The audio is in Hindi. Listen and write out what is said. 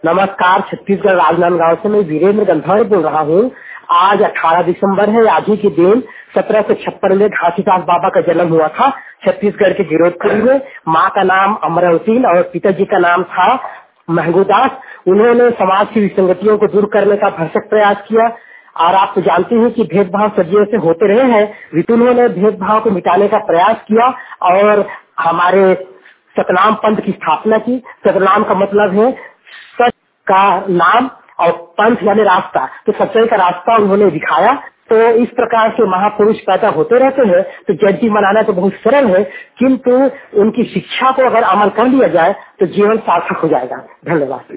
नमस्कार, छत्तीसगढ़ राजनांदगांव से मैं वीरेंद्र गंधौर बोल रहा हूँ। आज 18 दिसंबर है। आज ही के दिन 1756 में घासीदास बाबा का जन्म हुआ था छत्तीसगढ़ के गिरोधपुरी में। माँ का नाम अमरावती और पिताजी का नाम था महंगूदास। उन्होंने समाज की विसंगतियों को दूर करने का भरसक प्रयास किया और आप तो जानते हैं कि भेदभाव सदियों से होते रहे हैं। उन्होंने भेदभाव को मिटाने का प्रयास किया और हमारे सतनाम पंथ की स्थापना की। सतनाम का मतलब है सच का नाम और पंथ यानी रास्ता, तो सच्चाई का रास्ता उन्होंने दिखाया। तो इस प्रकार से महापुरुष पैदा होते रहते हैं। तो जयंती मनाना तो बहुत सरल है, किंतु उनकी शिक्षा को अगर अमल कर लिया जाए तो जीवन सार्थक हो जाएगा। धन्यवाद।